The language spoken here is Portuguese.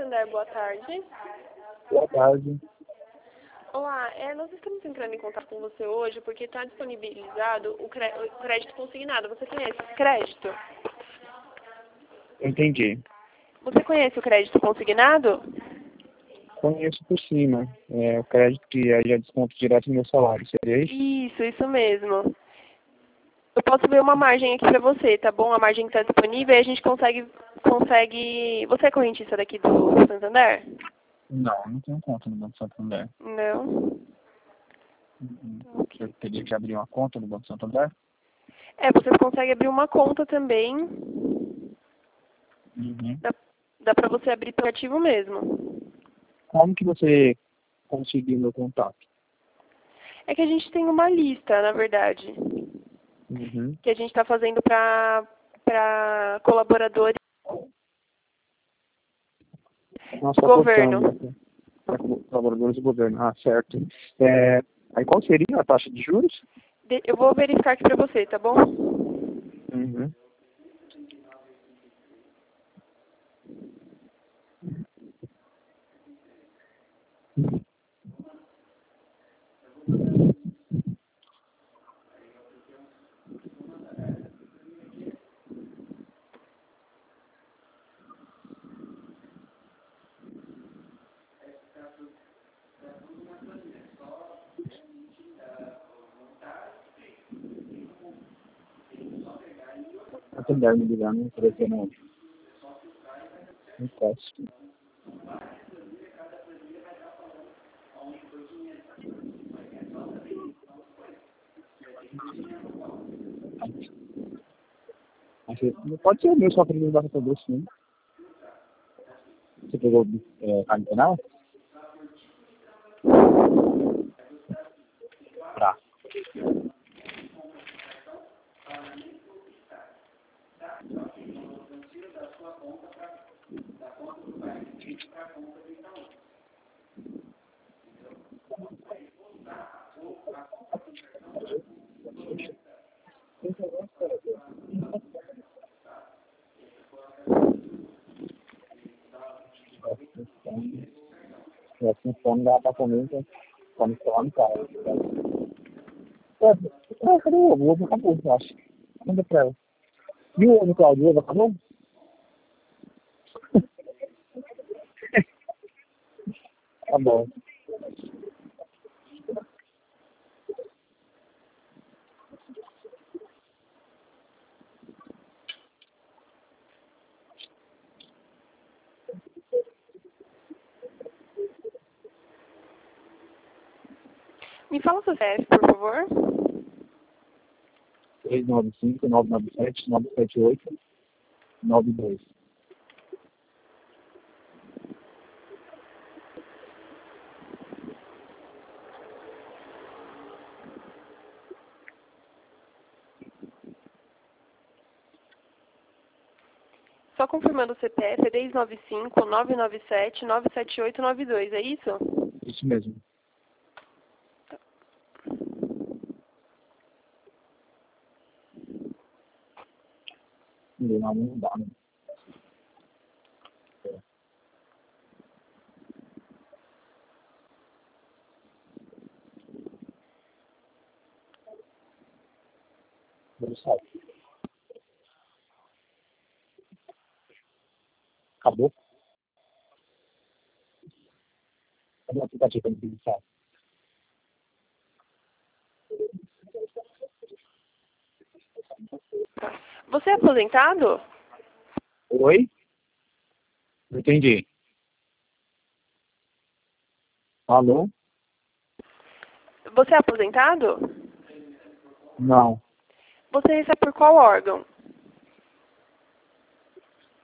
Santander, boa tarde. Boa tarde. Olá, nós estamos entrando em contato com você hoje porque está disponibilizado o crédito consignado. Você conhece esse crédito? Entendi. Você conhece o crédito consignado? Conheço por cima. O crédito que aí é desconto direto no meu salário, seria isso? Isso mesmo. Eu posso ver uma margem aqui para você, tá bom? A margem que está disponível e a gente consegue... Você é correntista daqui do Santander? Não tenho conta no Banco Santander. Não? Ok. Eu teria que abrir uma conta no Banco Santander? Você consegue abrir uma conta também. Uhum. Dá para você abrir pelo aplicativo mesmo. Como que você conseguiu meu contato? É que a gente tem uma lista, na verdade, Uhum. que a gente está fazendo para colaboradores Nossa, do governo. Para colaboradores do governo. Ah, certo. Aí qual seria a taxa de juros? Eu vou verificar aqui para você, tá bom? Uhum. Santander me ligar, não apareceu não. Não posso. Não pode ser o meu só para me dar para doce, sim. Você pegou carne penal? Tá. Com fome dá para comer, então come, cara. Cadê o ovo? O ovo acabou, eu acho. Manda pra ela. E o ovo, Claudio? O ovo acabou? Tá bom. Me fala o seu CEP, por favor. 395-997-978-92. Só confirmando o CPF, é 1095-997-97892, é isso? Isso mesmo. Não dá, né? Vou sair. Acabou? Cadê o aplicativo para me sair? Você é aposentado? Oi? Não entendi. Alô? Você é aposentado? Não. Você recebe por qual órgão?